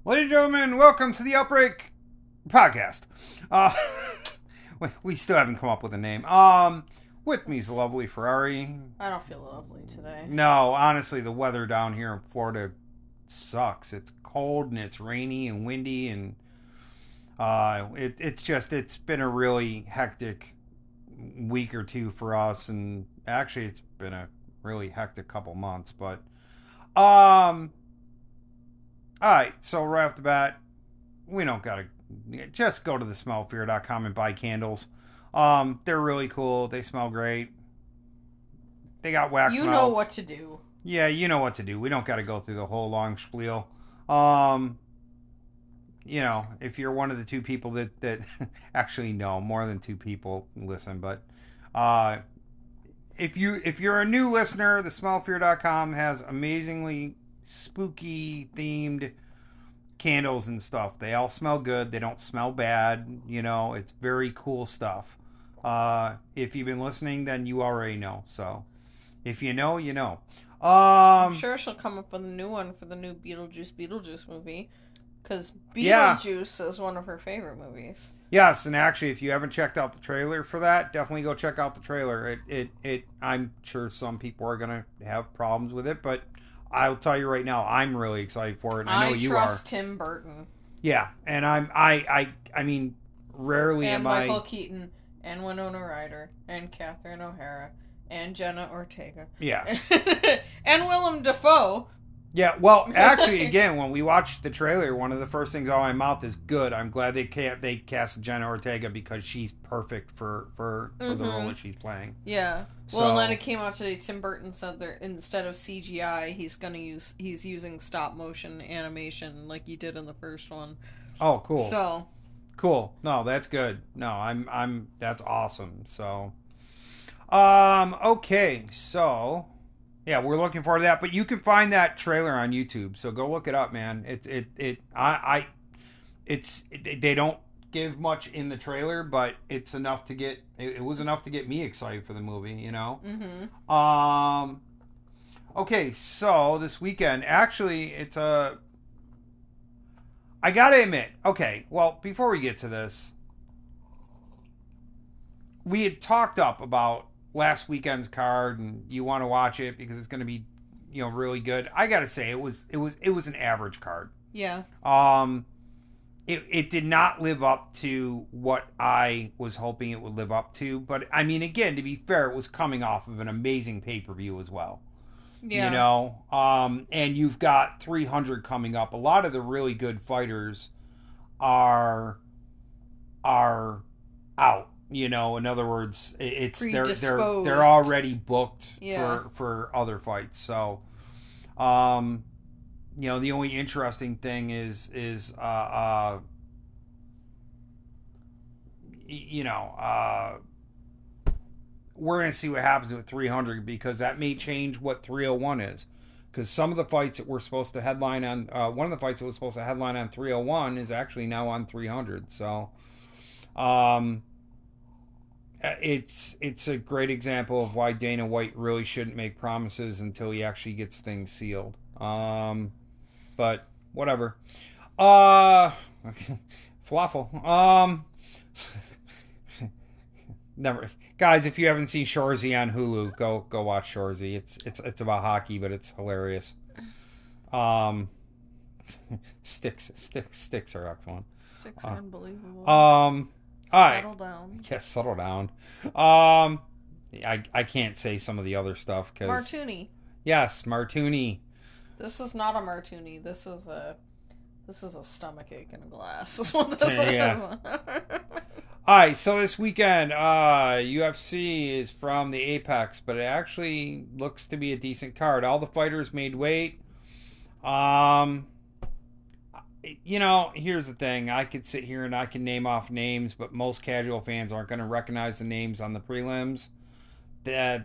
Ladies and gentlemen, welcome to the Outbreak Podcast. Uh, we still haven't come up with a name. With me is the lovely Ferrari. I don't feel lovely today. No, honestly, the weather down here in Florida sucks. It's cold and it's rainy and windy, and it's been a really hectic week or two for us, and actually it's been a really hectic couple months. But alright, so right off the bat, we don't gotta just go to the smellfear.com and buy candles. They're really cool. They smell great. They got wax You melts. know what to do. Yeah, you know what to do. We don't got to go through the whole long spiel. If you're one of the two people that actually no, more than two people listen, but if you're a new listener, the smellfear.com has amazingly spooky themed candles and stuff. They all smell good. They don't smell bad. It's very cool stuff. If you've been listening, then you already know. So if you know, you know. I'm sure she'll come up with a new one for the new Beetlejuice movie. Because Beetlejuice is one of her favorite movies. Yes, and actually, if you haven't checked out the trailer for that, definitely go check out the trailer. I'm sure some people are gonna have problems with it, but I'll tell you right now, I'm really excited for it. And I know you are. I trust Tim Burton. Yeah, and I mean, rarely and am I. And Michael Keaton, and Winona Ryder, and Catherine O'Hara, and Jenna Ortega. Yeah. And Willem Dafoe. Yeah, well, actually, again, when we watched the trailer, one of the first things out of my mouth is good. I'm glad they cast Jenna Ortega because she's perfect for the role that she's playing. Yeah. Well, and then it came out today. Tim Burton said that instead of CGI, he's using stop motion animation like he did in the first one. Oh, cool. So cool. No, that's good. No, I'm that's awesome. So, okay, so. Yeah, we're looking forward to that. But you can find that trailer on YouTube, so go look it up, man. They don't give much in the trailer, but it's enough to get. It was enough to get me excited for the movie, Mm-hmm. Okay, so this weekend, actually, it's a. I gotta admit, okay. Well, before we get to this, we had talked up about last weekend's card, and you want to watch it because it's going to be, really good. I gotta say, it was an average card. Yeah. It did not live up to what I was hoping it would live up to. But I mean, again, to be fair, it was coming off of an amazing pay-per-view as well. Yeah. And you've got 300 coming up. A lot of the really good fighters are out. In other words, it's they're already booked for other fights. So, the only interesting thing is we're gonna see what happens with 300 because that may change what 301 is. Because some of the fights that were supposed to headline on one of the fights that was supposed to headline on 301 is actually now on 300. So, it's a great example of why Dana White really shouldn't make promises until he actually gets things sealed. But whatever. Falafel. Never, guys. If you haven't seen Shoresy on Hulu, go watch Shoresy. It's about hockey, but it's hilarious. Sticks are excellent. Sticks are unbelievable. Settle down. Yes, settle down. I can't say some of the other stuff because Martuni. Yes, Martuni. This is not a martini. This is a stomachache in a glass. That's what this is. Alright, so this weekend, UFC is from the Apex, but it actually looks to be a decent card. All the fighters made weight. Here's the thing. I could sit here and I can name off names, but most casual fans aren't going to recognize the names on the prelims. That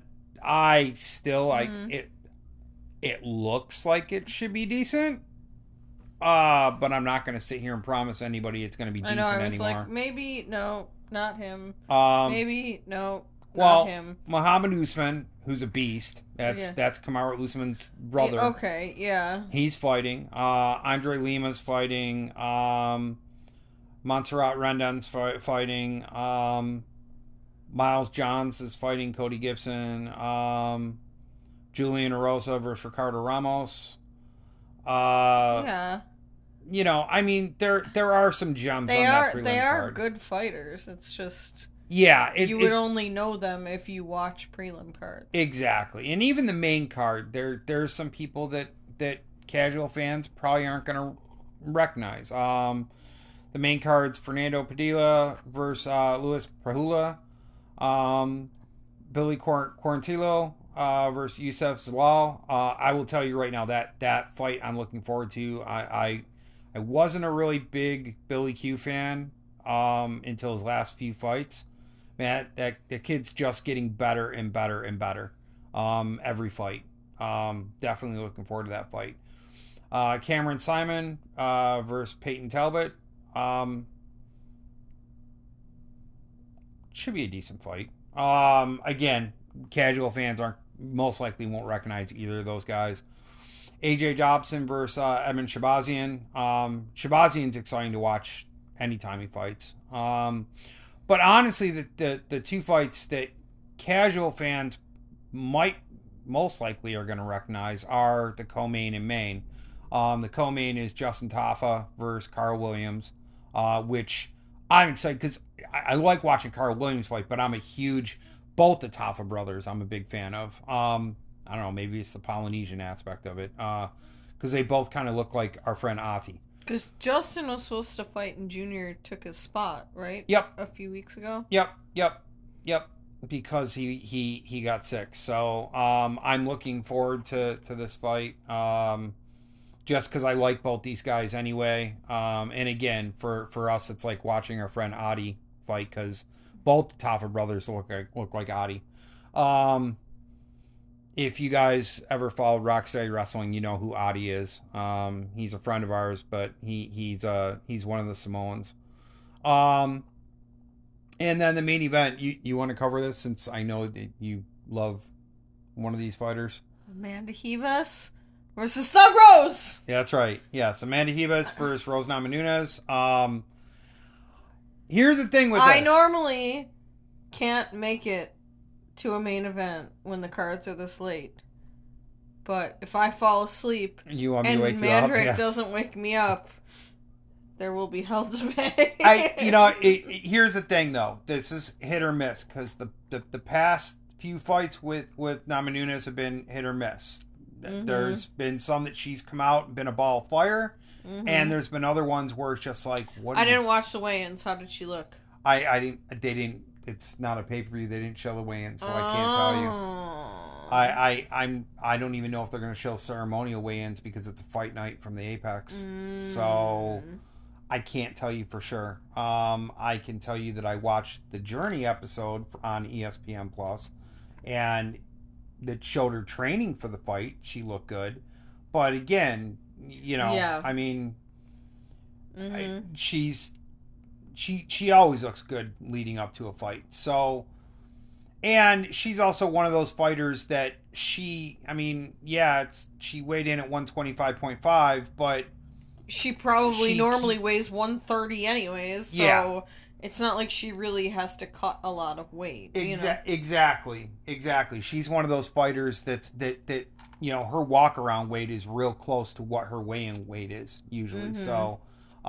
it looks like it should be decent. But I'm not going to sit here and promise anybody it's going to be decent anymore. I was like, maybe, no, not him. Maybe, no, Well, him. Muhammad Usman, who's a beast. That's Kamaru Usman's brother. Yeah, okay, yeah. He's fighting. Andre Lima's fighting. Montserrat Rendon's fighting. Miles Johns is fighting Cody Gibson. Julian Erosa versus Ricardo Ramos. Yeah. You know, I mean, there are some gems on that prelim They are card. good fighters. It's just you would only know them if you watch prelim cards. Exactly, and even the main card, there's some people that casual fans probably aren't going to recognize. The main card's Fernando Padilla versus Luis Prahula. Billy Quarantillo versus Youssef Zalal. I will tell you right now that fight I'm looking forward to. I wasn't a really big Billy Q fan until his last few fights. Man, that kid's just getting better and better and better every fight. Definitely looking forward to that fight. Cameron Simon versus Peyton Talbot. Should be a decent fight. Again, casual fans most likely won't recognize either of those guys. AJ Dobson versus Edmund Shabazian. Shabazian's exciting to watch anytime he fights. But honestly, the two fights that casual fans might most likely are going to recognize are the co-main and main. The co-main is Justin Tafa versus Carl Williams, which I'm excited because I like watching Carl Williams fight, but I'm a huge, both the Tafa brothers I'm a big fan of. I don't know, maybe it's the Polynesian aspect of it, because they both kind of look like our friend Ati. Because Justin was supposed to fight and Junior took his spot, right? Yep. A few weeks ago? Yep. Because he got sick. So I'm looking forward to this fight. Just because I like both these guys anyway. And again, for us, it's like watching our friend Adi fight because both the Tafa brothers look like Adi. If you guys ever followed Rocksteady Wrestling, you know who Adi is. He's a friend of ours, but he's one of the Samoans. And then the main event, you want to cover this since I know that you love one of these fighters? Amanda Ribas versus Thug Rose. Yeah, that's right. Yes, Amanda Ribas versus Rose Namajunas. Here's the thing with this. I normally can't make it to a main event when the cards are this late. But if I fall asleep and Mandrick doesn't wake me up, there will be hell to pay. Here's the thing though. This is hit or miss because the past few fights with Namajunas have been hit or miss. Mm-hmm. There's been some that she's come out and been a ball of fire, and there's been other ones where it's just like, what? I didn't watch the weigh-ins. How did she look? I didn't. They didn't. It's not a pay-per-view. They didn't show the weigh-in, so I can't tell you. I don't even know if they're going to show ceremonial weigh-ins because it's a fight night from the Apex. So I can't tell you for sure. I can tell you that I watched the Journey episode on ESPN Plus, and that showed her training for the fight. She looked good, but again, I mean, she always looks good leading up to a fight. So, and she's also one of those fighters that she weighed in at 125.5, but she probably normally weighs 130 anyways. So it's not like she really has to cut a lot of weight. Exactly. She's one of those fighters that her walk around weight is real close to what her weigh-in weight is usually. So,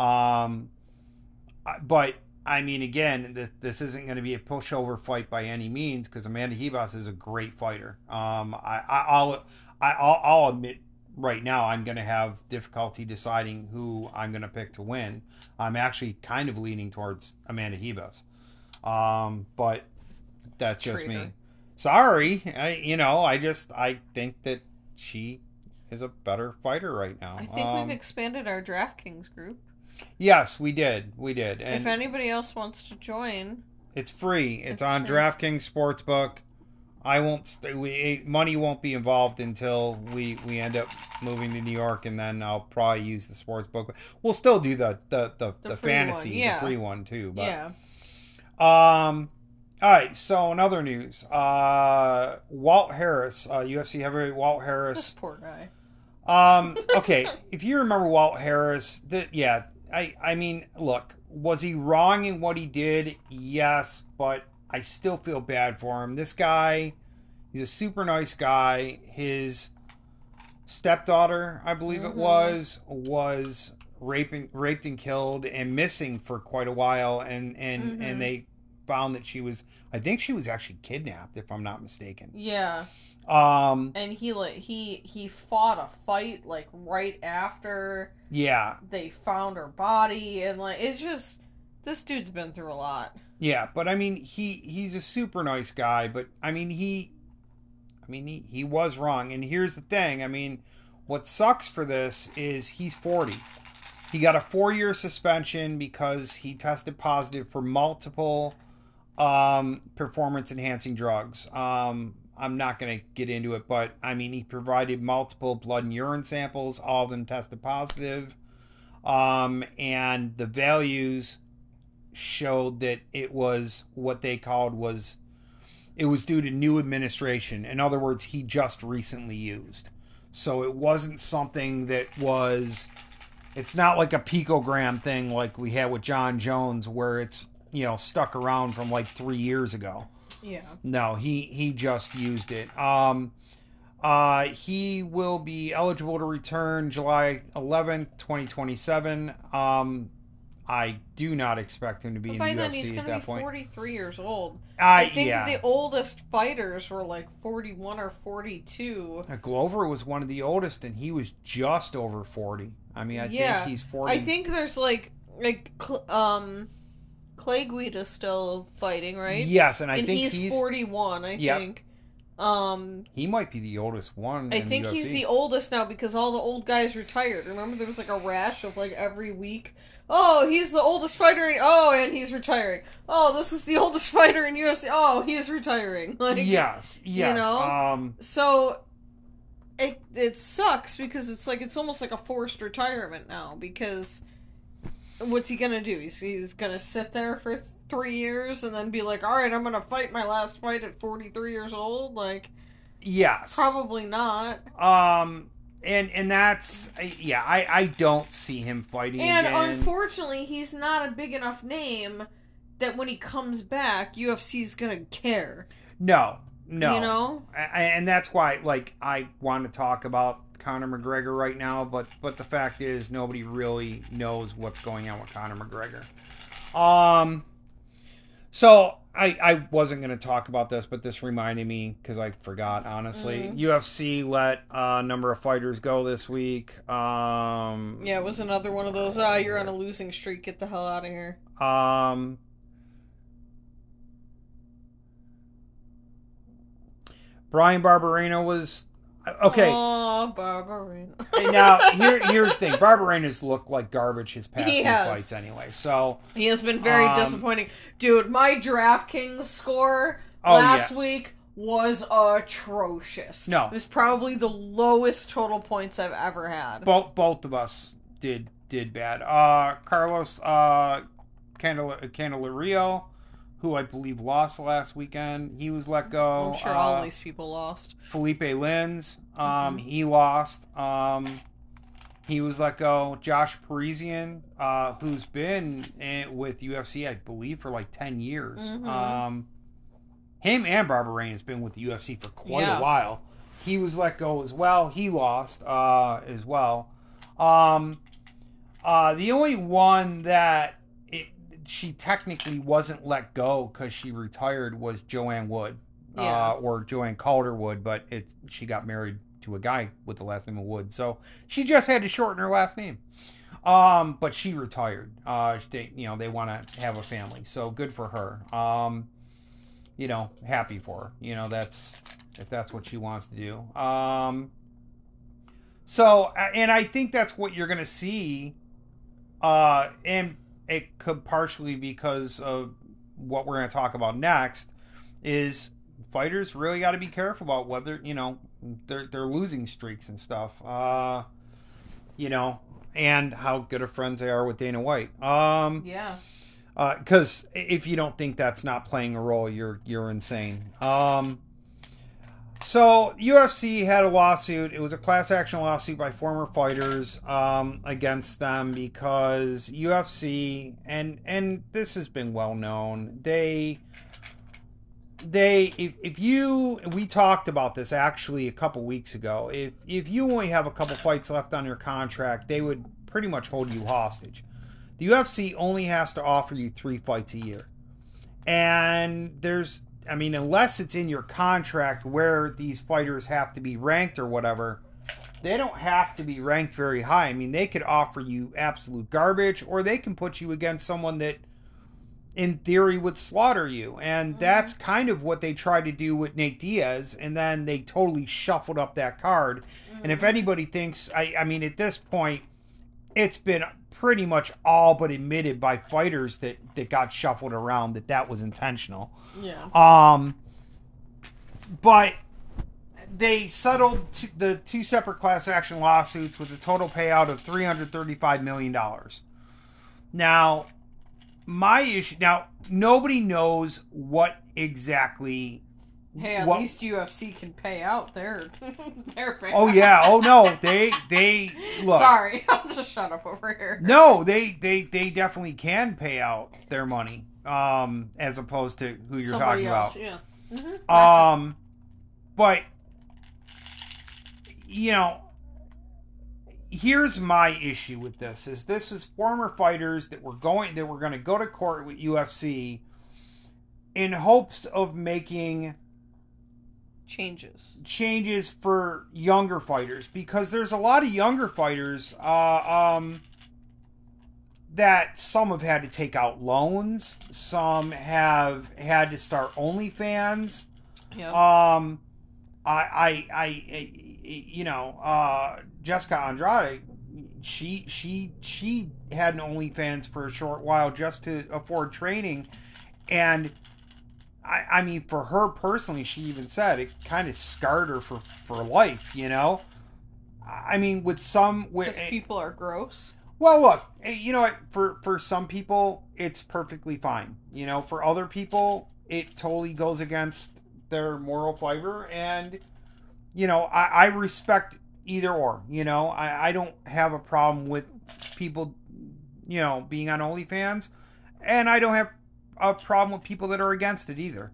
but I mean, again, this isn't going to be a pushover fight by any means because Amanda Ribas is a great fighter. I'll admit right now I'm going to have difficulty deciding who I'm going to pick to win. I'm actually kind of leaning towards Amanda Ribas, but that's just me. Sorry, I think that she is a better fighter right now. I think we've expanded our DraftKings group. Yes, we did. And if anybody else wants to join, it's free. It's on free. DraftKings Sportsbook. Money won't be involved until we end up moving to New York, and then I'll probably use the sportsbook. We'll still do the fantasy, the free one too. But, All right, so in other news, Walt Harris, UFC heavyweight Walt This Harris. poor guy. Okay, if you remember Walt Harris, yeah, I mean, look, was he wrong in what he did? Yes, but I still feel bad for him. This guy, he's a super nice guy. His stepdaughter, I believe it was raped and killed and missing for quite a while, and they found that I think she was actually kidnapped, if I'm not mistaken. Yeah. And he fought a fight like right after. Yeah. They found her body, and like it's just this dude's been through a lot. Yeah, but I mean he's a super nice guy, but I mean he was wrong. And here's the thing, I mean, what sucks for this is he's 40. He got a 4-year suspension because he tested positive for multiple performance enhancing drugs. I'm not going to get into it, but I mean, he provided multiple blood and urine samples. All of them tested positive. And the values showed that it was what they called it was due to new administration. In other words, he just recently used. So it wasn't something that it's not like a picogram thing like we had with John Jones where it's, stuck around from like 3 years ago. Yeah. No, he just used it. He will be eligible to return July 11th, 2027. I do not expect him to be in the UFC at that point. By then, he's going to be 43 years old. I think yeah. The oldest fighters were like 41 or 42. Glover was one of the oldest, and he was just over 40. I mean, I think he's 40. I think there's Clay Guida's still fighting, right? Yes, and I think he's 41, I think. He might be the oldest one. I think he's the oldest now because all the old guys retired. Remember, there was like a rash of like every week. Oh, he's the oldest fighter. And he's retiring. Oh, this is the oldest fighter in UFC. Oh, he's retiring. Like, yes. So it sucks because it's almost like a forced retirement now because. What's he gonna do? He's gonna sit there for 3 years and then be like, all right, I'm gonna fight my last fight at 43 years old? Like, yes. Probably not. And that's, I don't see him fighting again. And unfortunately, he's not a big enough name that when he comes back, UFC's gonna care. No. And that's why, I want to talk about Conor McGregor right now, but the fact is nobody really knows what's going on with Conor McGregor. So I wasn't going to talk about this, but this reminded me because I forgot, honestly. UFC let a number of fighters go this week. It was another one of those, you're on a losing streak, get the hell out of here. Brian Barberena was okay. Oh, Barberena. Now here's the thing: Barberena's looked like garbage his past few fights anyway. So he has been very disappointing, dude. My DraftKings score last week was atrocious. No, it was probably the lowest total points I've ever had. Both of us did bad. Carlos Candelario, who I believe lost last weekend, he was let go. I'm sure all these people lost. Felipe Lins, he lost. He was let go. Josh Parisian, who's been with UFC, I believe, for like 10 years. Him and Barberena has been with the UFC for quite a while. He was let go as well. He lost as well. The only one that she technically wasn't let go because she retired was Joanne Wood, or Joanne Calderwood, but she got married to a guy with the last name of Wood, so she just had to shorten her last name. But she retired. They want to have a family, so good for her. Happy for her. That's if that's what she wants to do. So, and I think that's what you're gonna see, and it could partially because of what we're going to talk about next, is fighters really got to be careful about whether, they're losing streaks and stuff, and how good of friends they are with Dana White. Because if you don't think that's not playing a role, you're insane. So UFC had a lawsuit. It was a class action lawsuit by former fighters against them because UFC and this has been well known. We talked about this actually a couple weeks ago. If you only have a couple fights left on your contract, they would pretty much hold you hostage. The UFC only has to offer you 3 fights a year. And unless it's in your contract where these fighters have to be ranked or whatever, they don't have to be ranked very high. I mean, they could offer you absolute garbage, or they can put you against someone that in theory would slaughter you. And that's kind of what they tried to do with Nate Diaz, and then they totally shuffled up that card. And if anybody thinks, I mean, at this point, it's been pretty much all but admitted by fighters that got shuffled around that was intentional. Yeah. But they settled the 2 separate class action lawsuits with a total payout of $335 million. Now, nobody knows what exactly. Hey, at least UFC can pay out their pay. Oh yeah. Oh no. They look. Sorry, I'll just shut up over here. No, they definitely can pay out their money. As opposed to who you're Somebody talking else, about. Yeah. Mm-hmm. But here's my issue with this is former fighters that were going to go to court with UFC in hopes of making changes for younger fighters, because there's a lot of younger fighters that some have had to take out loans, some have had to start OnlyFans. Yeah. Jessica Andrade, she had an OnlyFans for a short while just to afford training, and I mean, for her personally, she even said it kind of scarred her for life. I mean, because people are gross. Well, look, you know what? For some people, it's perfectly fine. For other people, it totally goes against their moral fiber, and I respect either or. I don't have a problem with people being on OnlyFans, and I don't have a problem with people that are against it either.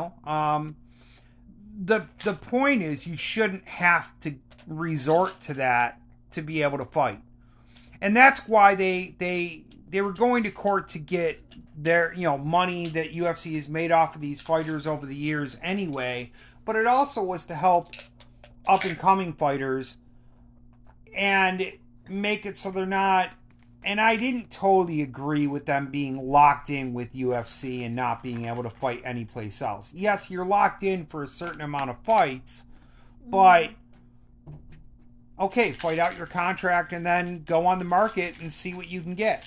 The point is, you shouldn't have to resort to that to be able to fight, and that's why they were going to court to get their money that UFC has made off of these fighters over the years anyway. But it also was to help up and coming fighters and make it so they're not. And I didn't totally agree with them being locked in with UFC and not being able to fight anyplace else. Yes, you're locked in for a certain amount of fights, but okay, fight out your contract and then go on the market and see what you can get.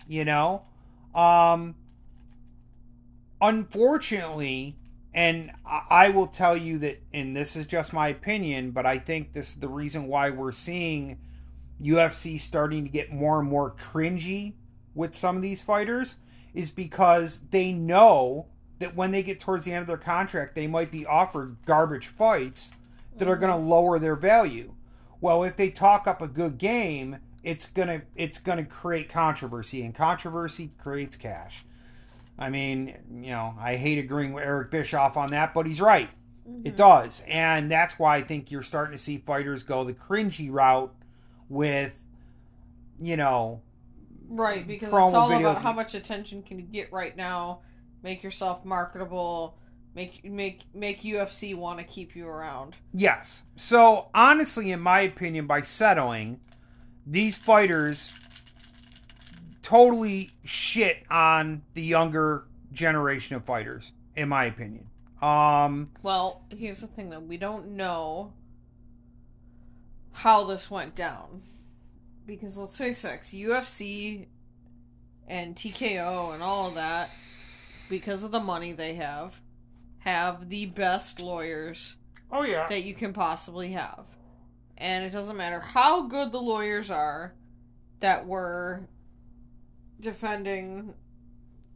Unfortunately, and I will tell you that, and this is just my opinion, but I think this is the reason why we're seeing UFC starting to get more and more cringy with some of these fighters, is because they know that when they get towards the end of their contract, they might be offered garbage fights that are going to lower their value. Well, if they talk up a good game, it's gonna create controversy, and controversy creates cash. I mean, I hate agreeing with Eric Bischoff on that, but he's right. Mm-hmm. It does, and that's why I think you're starting to see fighters go the cringy route with, right, because it's all about how much attention can you get right now. Make yourself marketable. Make UFC want to keep you around. Yes. So honestly, in my opinion, by settling, these fighters totally shit on the younger generation of fighters, in my opinion. Well, here's the thing, though. We don't know how this went down. Because let's face it, UFC and TKO and all of that, because of the money they have the best lawyers that you can possibly have. And it doesn't matter how good the lawyers are that were defending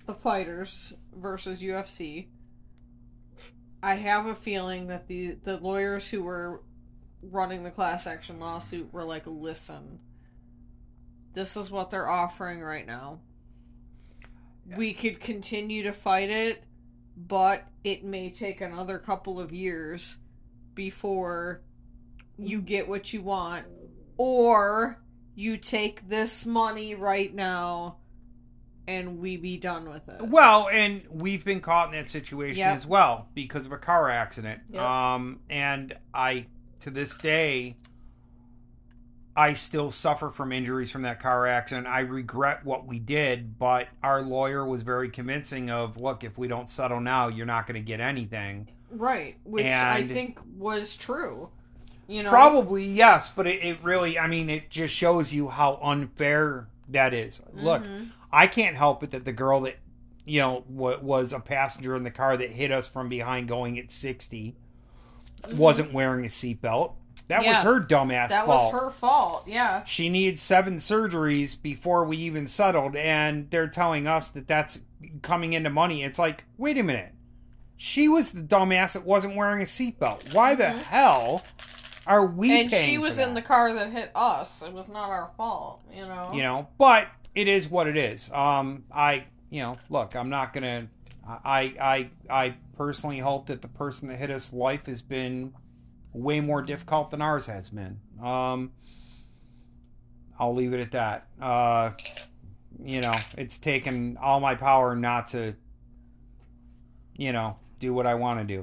the fighters versus UFC, I have a feeling that the lawyers who were running the class action lawsuit were like, listen, this is what they're offering right now. Yeah. We could continue to fight it, but it may take another couple of years before you get what you want, or you take this money right now and we be done with it. Well, and we've been caught in that situation as well because of a car accident. Yep. And I, to this day, I still suffer from injuries from that car accident. I regret what we did, but our lawyer was very convincing of, look, if we don't settle now, you're not going to get anything. Right, which I think was true. You know? Probably, yes, but it really, I mean, it just shows you how unfair that is. Mm-hmm. Look, I can't help it that the girl that, you know, was a passenger in the car that hit us from behind going at 60 wasn't wearing a seatbelt. That was her dumbass fault. That was her fault, yeah. She needed 7 surgeries before we even settled, and they're telling us that that's coming into money. It's like, wait a minute. She was the dumbass that wasn't wearing a seatbelt. Why the hell are we paying for that? And she was in the car that hit us. It was not our fault, you know. You know, but it is what it is. You know, look, I'm not gonna. I personally hope that the person that hit us, life has been way more difficult than ours has been. I'll leave it at that. You know, it's taken all my power not to, you know, do what I want to do.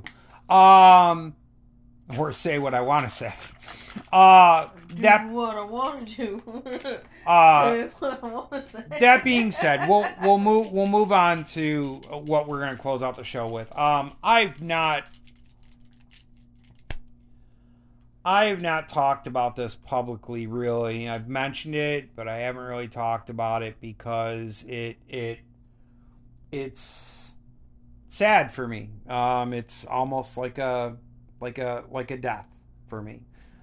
Or say what I want to say. Do what I want to do. Say what I want to say. That being said, we'll move on to what we're going to close out the show with. I've not talked about this publicly, really. I've mentioned it, but I haven't really talked about it because it's sad for me. It's almost like a death for me.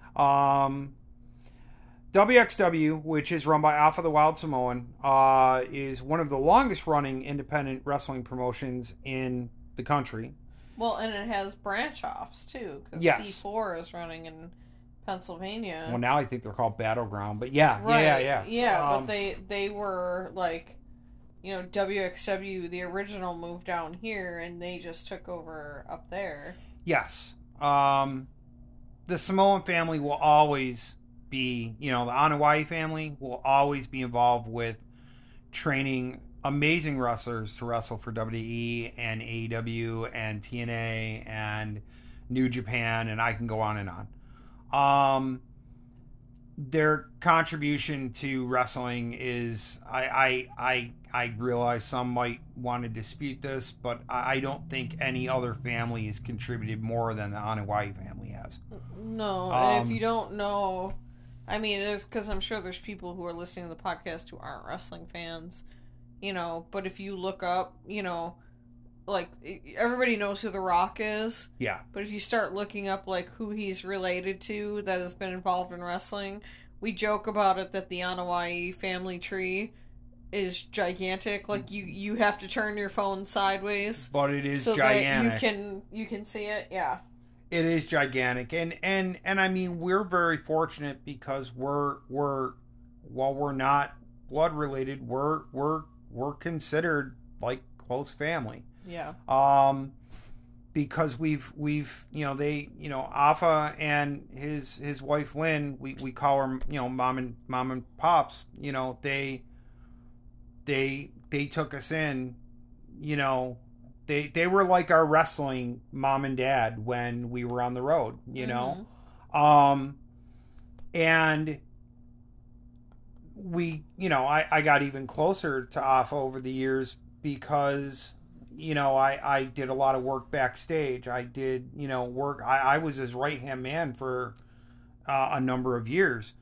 WXW, which is run by Alpha the Wild Samoan, is one of the longest running independent wrestling promotions in the country. Well, and it has branch offs too, because C4 is running in Pennsylvania. Well, now I think they're called Battleground, but yeah. But they were like, you know, WXW, the original, moved down here, and they just took over up there. Yes. The Samoan family will always be, you know, the Anoa'i family will always be involved with training amazing wrestlers to wrestle for WWE and AEW and TNA and New Japan, and I can go on and on. Their contribution to wrestling is, I realize some might want to dispute this, but I don't think any other family has contributed more than the Anoa'i family has. No, and if you don't know, I mean, it's because I'm sure there's people who are listening to the podcast who aren't wrestling fans, you know, but if you look up, you know, like, everybody knows who The Rock is. Yeah. But if you start looking up, like, who he's related to that has been involved in wrestling, we joke about it that the Anoa'i family tree is gigantic. Like, you have to turn your phone sideways. But it is so gigantic. That you can see it, yeah. It is gigantic. And I mean, we're very fortunate because we're while we're not blood related, we're considered like close family. Yeah. Because we've you know, they, you know, Alpha and his wife Lynn, we call her, you know, mom and pops, you know, they took us in, you know, they were like our wrestling mom and dad when we were on the road, you know. And we, you know, I got even closer to Alpha over the years because, you know, I did a lot of work backstage. I did, you know, work. I was his right-hand man for a number of years.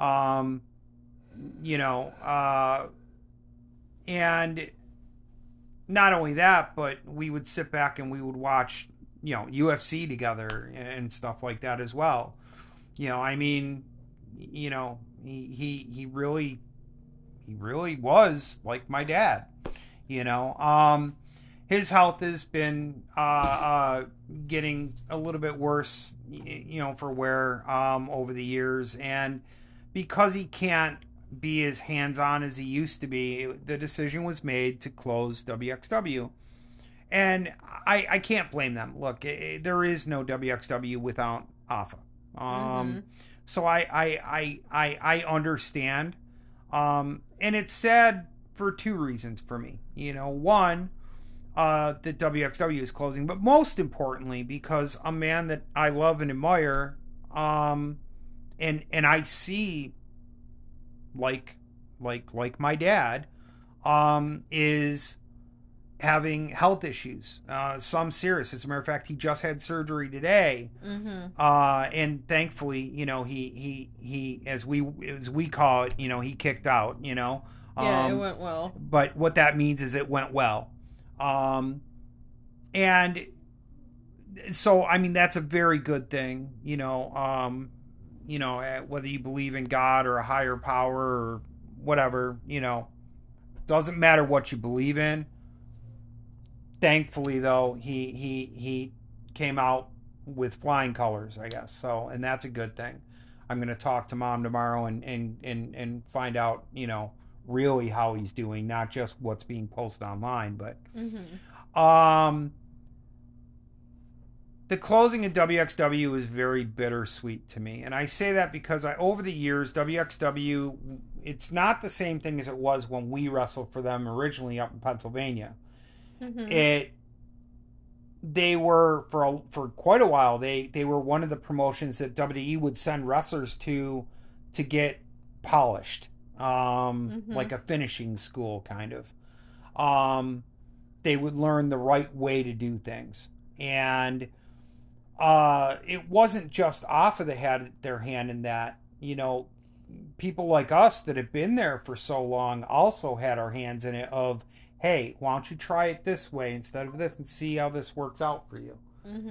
You know, and not only that, but we would sit back and we would watch, you know, UFC together and stuff like that as well. You know, I mean, you know, he really was like my dad. You know, his health has been getting a little bit worse, for wear over the years, and because he can't be as hands-on as he used to be, the decision was made to close WXW. And I can't blame them. Look, there is no WXW without Alpha. So I understand. And it's sad for two reasons for me. One, that WXW is closing, but most importantly, because a man that I love and admire, and I see, like my dad, is having health issues, some serious. As a matter of fact, he just had surgery today, and thankfully, he as we call it, he kicked out. Yeah, it went well. But what that means is it went well, and so I mean that's a very good thing. Whether you believe in God or a higher power or whatever, doesn't matter what you believe in. Thankfully, though, he came out with flying colors, I guess. So, and that's a good thing. I'm going to talk to Mom tomorrow and find out, really how he's doing, not just what's being posted online. But the closing of WXW is very bittersweet to me, and I say that because over the years, WXW, it's not the same thing as it was when we wrestled for them originally up in Pennsylvania. They were for quite a while. They were one of the promotions that WWE would send wrestlers to get polished, like a finishing school kind of. They would learn the right way to do things, and it wasn't just Alpha that had their hand in that. People like us that have been there for so long also had our hands in it. Of, hey, why don't you try it this way instead of this and see how this works out for you?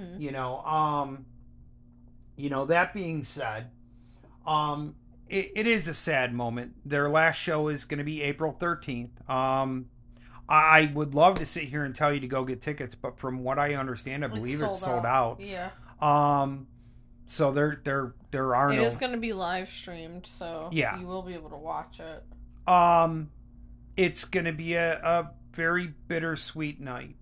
That being said, it is a sad moment. Their last show is going to be April 13th. I would love to sit here and tell you to go get tickets, but from what I understand, I believe it's sold out. Yeah. So there are no. It is going to be live streamed, so yeah, you will be able to watch it. It's going to be a very bittersweet night.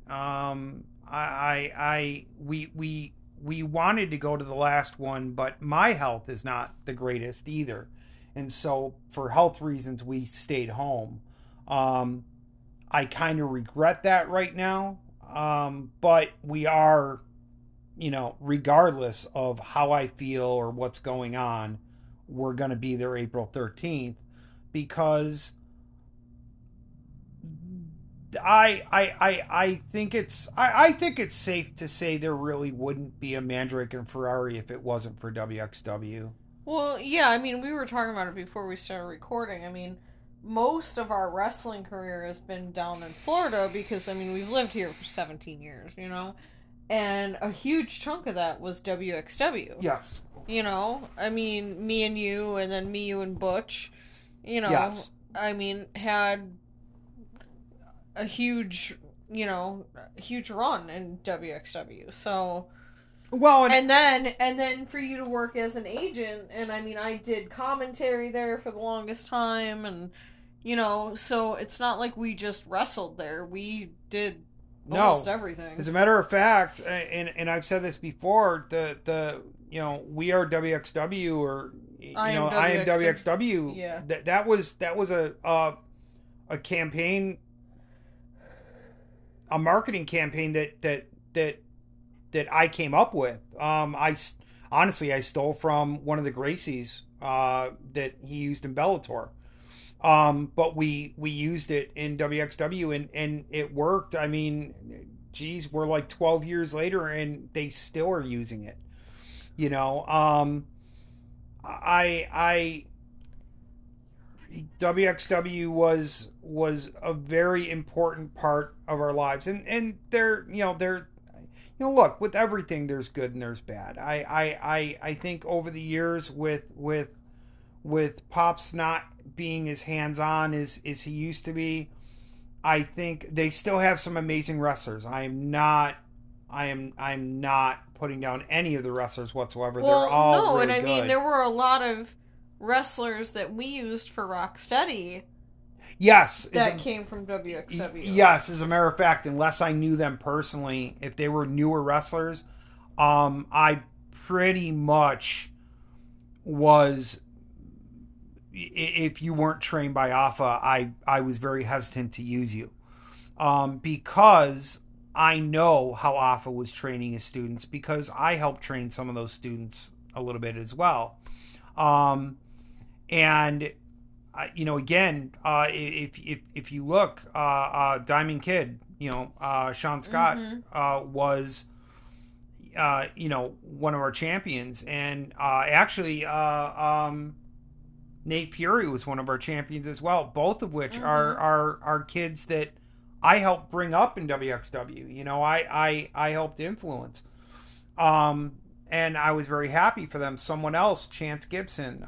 We wanted to go to the last one, but my health is not the greatest either, and so for health reasons we stayed home. I kind of regret that right now, but we are, regardless of how I feel or what's going on, we're going to be there April 13th because I think it's safe to say there really wouldn't be a Mandrake and Ferrari if it wasn't for WXW. Well, yeah, I mean, we were talking about it before we started recording. I mean, most of our wrestling career has been down in Florida because, I mean, we've lived here for 17 years, and a huge chunk of that was WXW. Yes. I mean, me and you, and then me, you, and Butch, yes. I mean, had a huge run in WXW. So, well, and then for you to work as an agent, and I mean, I did commentary there for the longest time, and so it's not like we just wrestled there. We did almost everything. As a matter of fact, and I've said this before, the we are WXW, or I am WXW. Yeah. That was a campaign, a marketing campaign that I came up with. I stole from one of the Gracies that he used in Bellator. But we used it in WXW and it worked. I mean, geez, we're like 12 years later and they still are using it. WXW was a very important part of our lives, and they're look, with everything there's good and there's bad. I think over the years with Pops not being as hands-on as he used to be, I think they still have some amazing wrestlers. I'm not putting down any of the wrestlers whatsoever. Well, They're all no, really and I good. mean there were a lot of wrestlers that we used for Rocksteady. Yes, that came from WXW. Yes, as a matter of fact, unless I knew them personally, if they were newer wrestlers, I pretty much was. If you weren't trained by Alpha, I was very hesitant to use you, because I know how Alpha was training his students, because I helped train some of those students a little bit as well, and. Again, if you look, Diamond Kid, Sean Scott was, one of our champions, and actually, Nate Fury was one of our champions as well. Both of which are kids that I helped bring up in WXW. I helped influence, and I was very happy for them. Someone else, Chance Gibson.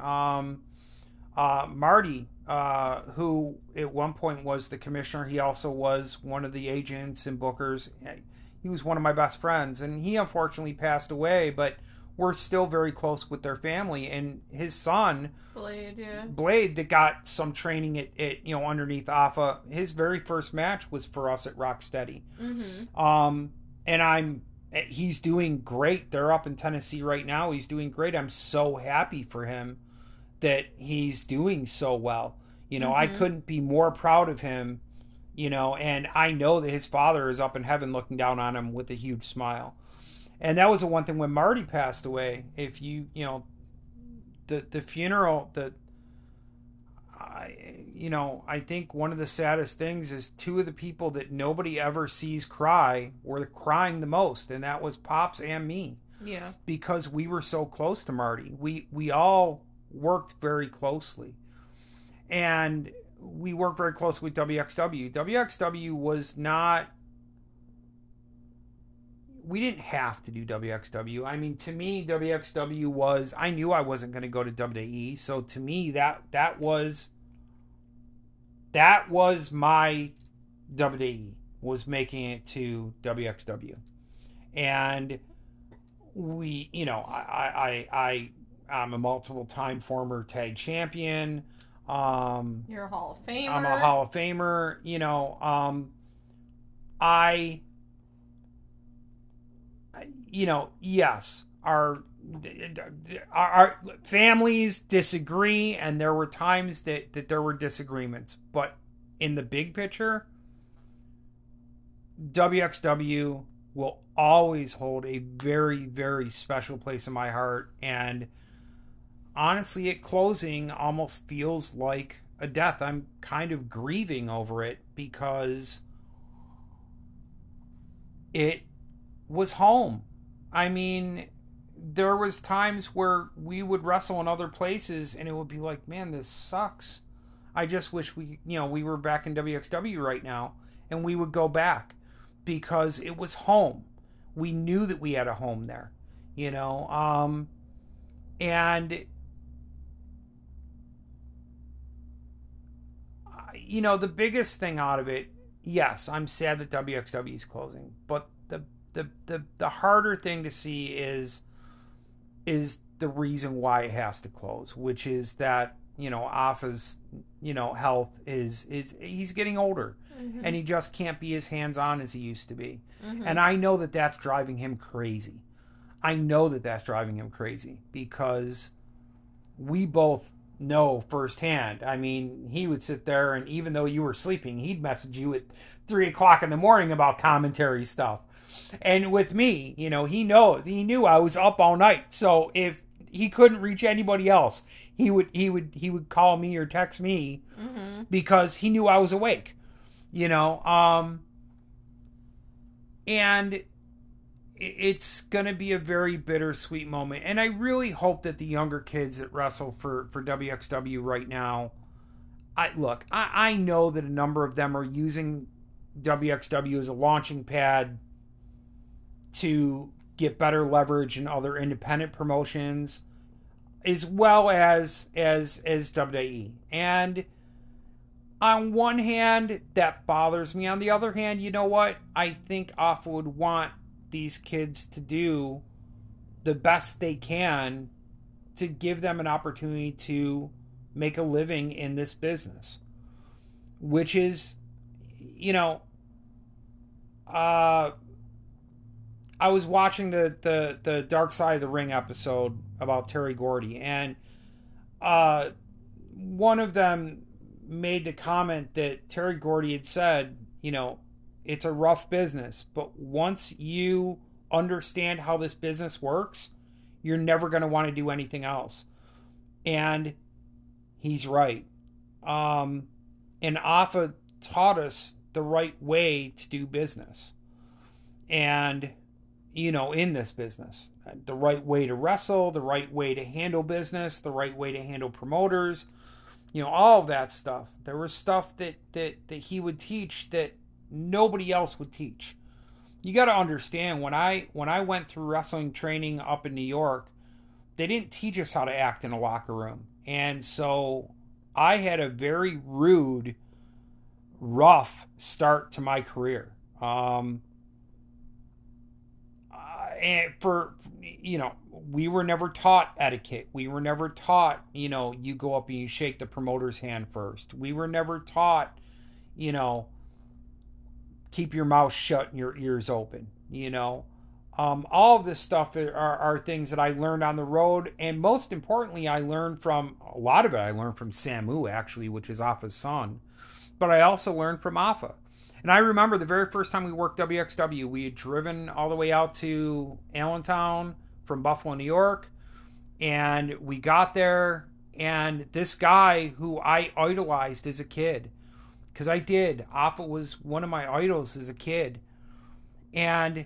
Marty, who at one point was the commissioner, he also was one of the agents and bookers. He was one of my best friends, and he unfortunately passed away, but we're still very close with their family. And his son, Blade, that got some training at underneath Alpha, his very first match was for us at Rocksteady. And he's doing great. They're up in Tennessee right now. He's doing great. I'm so happy for him that he's doing so well. I couldn't be more proud of him, and I know that his father is up in heaven looking down on him with a huge smile. And that was the one thing when Marty passed away. If the funeral, I think one of the saddest things is two of the people that nobody ever sees cry were crying the most, and that was Pops and me. Yeah. Because we were so close to Marty. We all worked very closely, and we worked very closely with WXW. WXW was not, we didn't have to do WXW. I mean, to me, WXW was, I knew I wasn't going to go to WWE, so to me that was my WWE, was making it to WXW. And we, I'm a multiple-time former tag champion. You're a Hall of Famer. I'm a Hall of Famer. Yes, our families disagree, and there were times that there were disagreements. But in the big picture, WXW will always hold a very, very special place in my heart. And honestly, at closing almost feels like a death. I'm kind of grieving over it because it was home. I mean, there was times where we would wrestle in other places and it would be like, man, this sucks. I just wish we were back in WXW right now, and we would go back because it was home. We knew that we had a home there, and the biggest thing out of it, yes, I'm sad that WXW is closing, but the harder thing to see is the reason why it has to close, which is that Alpha's health is he's getting older, and he just can't be as hands-on as he used to be. And I know that that's driving him crazy. Because we both know firsthand. I mean, he would sit there, and even though you were sleeping, he'd message you at 3:00 in the morning about commentary stuff. And with me, he knew I was up all night. So if he couldn't reach anybody else, he would call me or text me because he knew I was awake. And it's going to be a very bittersweet moment. And I really hope that the younger kids that wrestle for WXW right now, I know that a number of them are using WXW as a launching pad to get better leverage in other independent promotions, as well as WWE. And on one hand, that bothers me. On the other hand, you know what? I think Afa would want these kids to do the best they can to give them an opportunity to make a living in this business. Which is, you know, I was watching the Dark Side of the Ring episode about Terry Gordy, and one of them made the comment that Terry Gordy had said, you know, it's a rough business, but once you understand how this business works, you're never going to want to do anything else. And he's right. And Afa taught us the right way to do business. And, you know, in this business, the right way to wrestle, the right way to handle business, the right way to handle promoters, you know, all of that stuff. There was stuff that he would teach that nobody else would teach. You got to understand, when I went through wrestling training up in New York, they didn't teach us how to act in a locker room. And so I had a very rude, rough start to my career. And for, you know, we were never taught etiquette. We were never taught, you know, you go up and you shake the promoter's hand first. We were never taught, you know, keep your mouth shut and your ears open, you know. All of this stuff are things that I learned on the road. And most importantly, I learned from Samu, actually, which is Afa's son. But I also learned from Afa. And I remember the very first time we worked WXW, we had driven all the way out to Allentown from Buffalo, New York. And we got there, and this guy who I idolized as a kid, because I did, Afa was one of my idols as a kid. And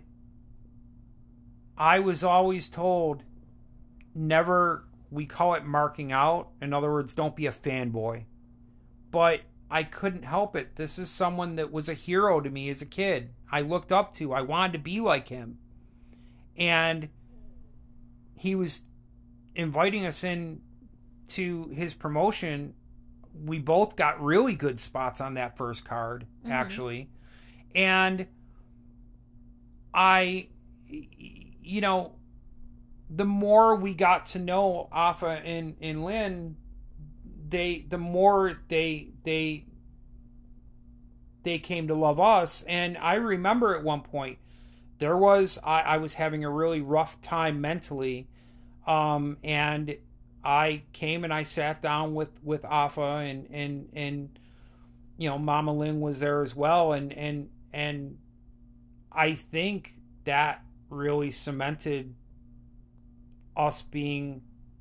I was always told, never, we call it marking out. In other words, don't be a fanboy. But I couldn't help it. This is someone that was a hero to me as a kid. I looked up to. I wanted to be like him. And he was inviting us in to his promotion. We both got really good spots on that first card, actually. And I, you know, the more we got to know Afa and Lynn, the more they came to love us. And I remember at one point there was, I was having a really rough time mentally, and I came and I sat down with Afa, and you know, Mama Lynn was there as well, and I think that really cemented us being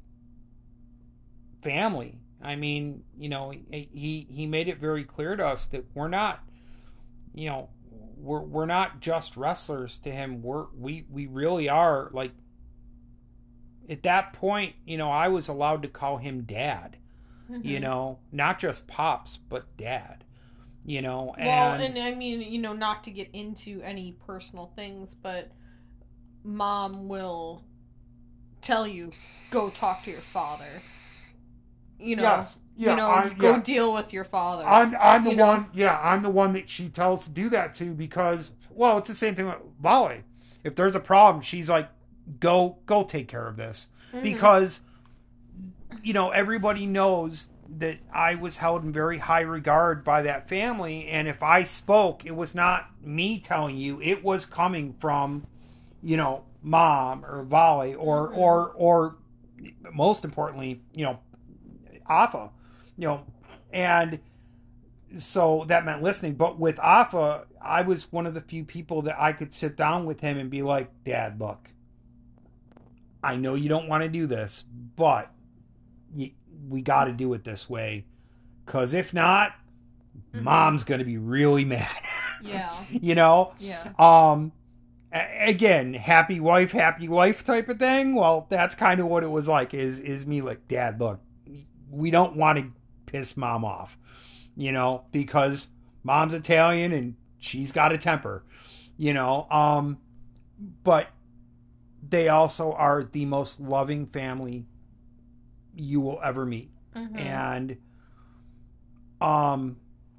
family. I mean, you know, he made it very clear to us that we're not, you know, we're not just wrestlers to him. We really are, like, at that point, you know, I was allowed to call him Dad. You know, not just Pops, but Dad. You know, and I mean, you know, not to get into any personal things, but Mom will tell you, go talk to your father. You know, yes. Yeah, you know, go deal with your father. I'm the one. Yeah, I'm the one that she tells to do that to, because, well, it's the same thing with Vale. If there's a problem, she's like, go take care of this, because, you know, everybody knows that I was held in very high regard by that family, and if I spoke, it was not me telling you, it was coming from, you know, Mom or Vale or most importantly, you know, Afa, you know. And so that meant listening. But with Afa, I was one of the few people that I could sit down with him and be like, Dad, look, I know you don't want to do this, but we got to do it this way, because if not, Mom's going to be really mad. Yeah. You know? Yeah. Again, happy wife, happy life type of thing. Well, that's kind of what it was like, is me like, Dad, look, we don't want to piss Mom off, you know, because Mom's Italian and she's got a temper, you know. But they also are the most loving family you will ever meet. And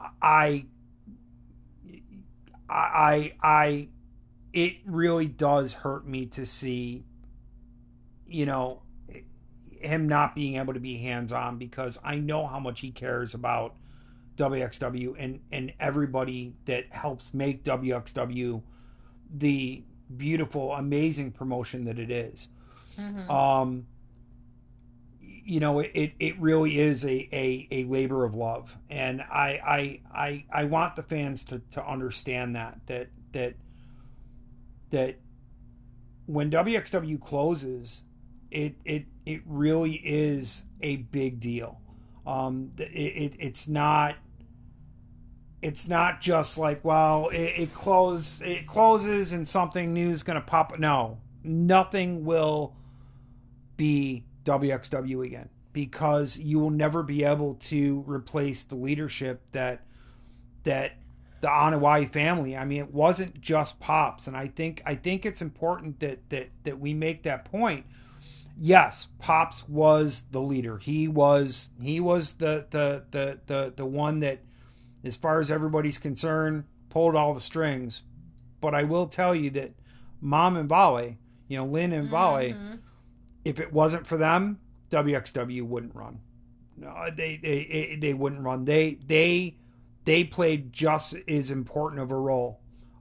I, I, it really does hurt me to see, you know, him not being able to be hands on, because I know how much he cares about WXW and everybody that helps make WXW the beautiful, amazing promotion that it is. Mm-hmm. You know, it really is a labor of love, and I want the fans to understand that when WXW closes, it really is a big deal. It's not just like, well, it closes and something new is going to pop. No, nothing will be WXW again, because you will never be able to replace the leadership that the Anoa'i family. I mean, it wasn't just Pops, and I think it's important that we make that point. Yes, Pops was the leader. He was the one that, as far as everybody's concerned, pulled all the strings. But I will tell you that Mom and Vale, Lynn and Vale, Mm-hmm. if it wasn't for them, WXW wouldn't run. No, they wouldn't run. They played just as important of a role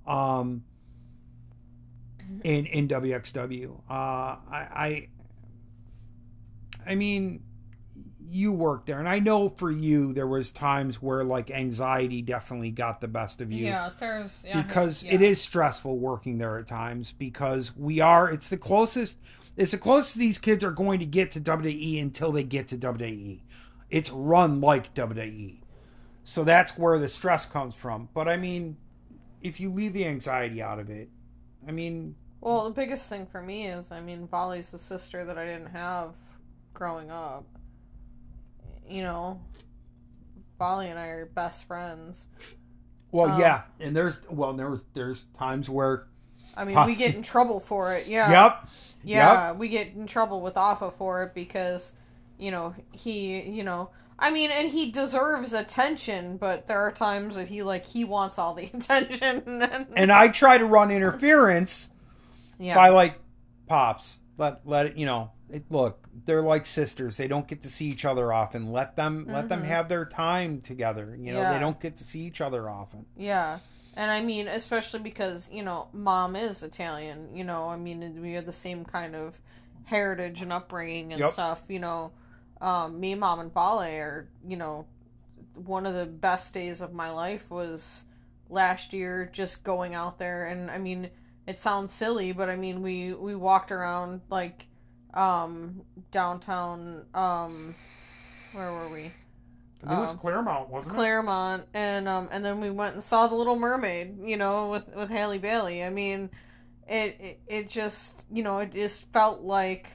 in WXW. I mean, you worked there, and I know for you there was times where like anxiety definitely got the best of you. Yeah, because yeah. it is stressful working there at times, because it's the closest these kids are going to get to WWE until they get to WWE. It's run like WWE. So that's where the stress comes from. But I mean, if you leave the anxiety out of it, I mean, Well, the biggest thing for me is, I mean, Volley's the sister that I didn't have growing up. Volley and I are best friends. well, yeah, and there's times where, I mean, we get in trouble for it. Yeah. Yep. Yeah, Yep. we get in trouble with Alpha for it because, I mean, and he deserves attention, but there are times that he wants all the attention. And I try to run interference by like, Pops. Let it, look, they're like sisters. They don't get to see each other often. Let them have their time together. They don't get to see each other often. Yeah. And I mean, especially because, Mom is Italian, I mean, we have the same kind of heritage and upbringing and stuff, me, Mom, and Vale are, one of the best days of my life was last year, just going out there. And I mean, it sounds silly, but I mean, we walked around like, downtown, where were we? I think it was Claremont, wasn't it? Claremont, and then we went and saw The Little Mermaid, with Halle Bailey. I mean, it just, it just felt like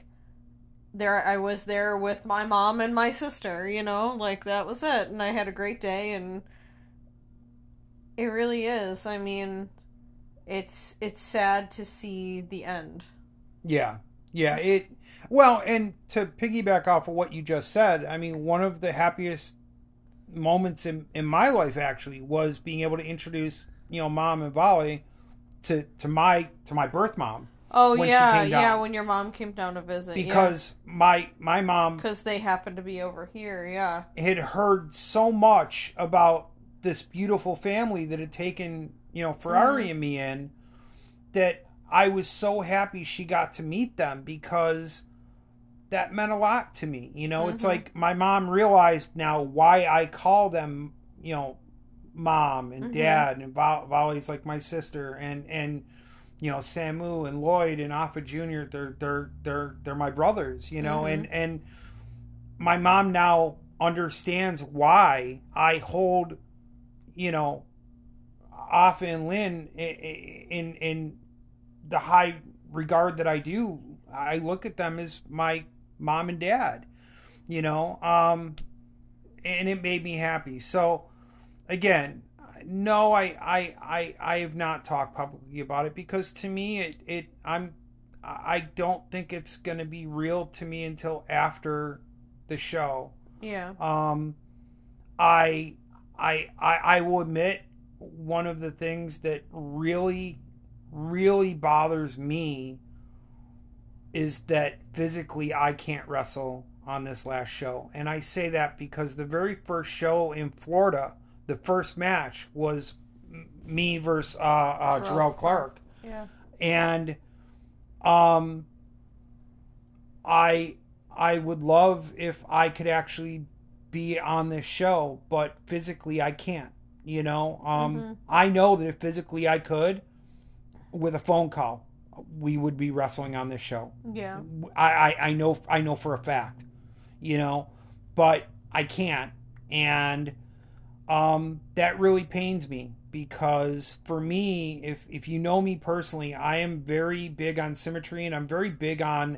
I was there with my mom and my sister, like that was it, and I had a great day, and it really is. I mean, it's sad to see the end. Yeah. Yeah, well, and to piggyback off of what you just said, I mean, one of the happiest moments in my life actually was being able to introduce Mom and Vale to my birth mom. Oh, yeah, when your mom came down to visit. Because my mom, because they happened to be over here, yeah, had heard so much about this beautiful family that had taken Ferrari and me in, that I was so happy she got to meet them, because that meant a lot to me. It's like my mom realized now why I call them, Mom and Dad, and Vale's like my sister, and Samu and Lloyd and Alpha Jr. They're my brothers, and my mom now understands why I hold, Alpha and Lynn in the high regard that I do. I look at them as my mom and dad, and it made me happy. So again, no, I have not talked publicly about it, because to me I don't think it's going to be real to me until after the show. Yeah. I will admit, one of the things that really, really bothers me is that physically I can't wrestle on this last show. And I say that because the very first show in Florida, the first match was me versus Jarrell Clark. Yeah. And I would love if I could actually be on this show, but physically I can't. You know, I know that if physically I could, with a phone call, we would be wrestling on this show. Yeah. I know for a fact, you know, but I can't, and that really pains me, because for me, if you know me personally, I am very big on symmetry, and I'm very big on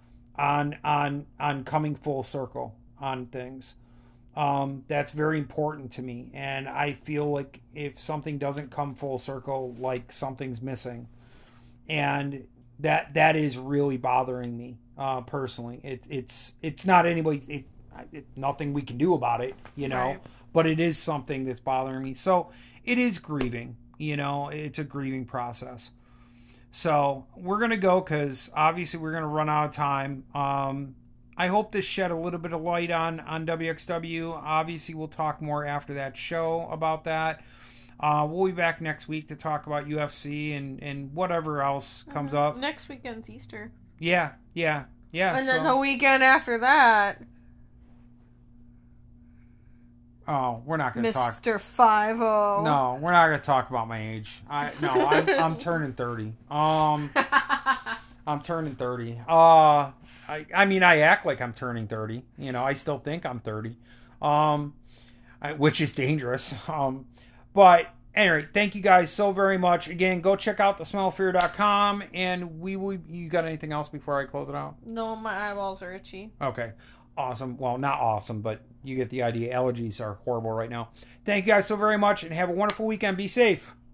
coming full circle on things. That's very important to me, and I feel like if something doesn't come full circle, like something's missing, and that is really bothering me personally. It's not anybody. Nothing we can do about it, you know. Right. But it is something that's bothering me. So it is grieving, you know. It's a grieving process. So we're gonna go, because obviously we're gonna run out of time. I hope this shed a little bit of light on WXW. Obviously, we'll talk more after that show about that. We'll be back next week to talk about UFC and whatever else comes up. Next weekend's Easter. Yeah. And then the weekend after that, oh, we're not going to talk. Mr. 5-0. No, we're not going to talk about my age. I'm turning 30. I'm turning 30. I mean, I act like I'm turning 30. You know, I still think I'm 30, which is dangerous. But anyway, thank you guys so very much. Again, go check out thesmellofear.com, and you got anything else before I close it out? No, my eyeballs are itchy. Okay. Awesome. Well, not awesome, but you get the idea. Allergies are horrible right now. Thank you guys so very much, and have a wonderful weekend. Be safe.